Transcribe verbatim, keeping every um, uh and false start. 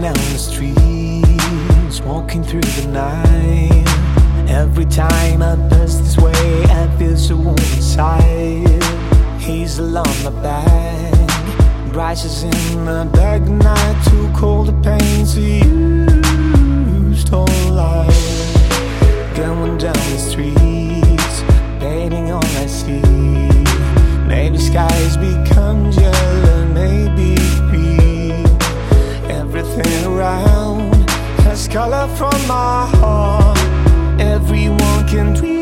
down the streets, walking through the night. Every time I pass this way, I feel so warm inside. He's along my back, rises in the dark night, too cold the pain to use whole life. Going down the streets, painting all I see. Maybe skies become yellow, maybe green. Everything around has color from my heart. Everyone can dream.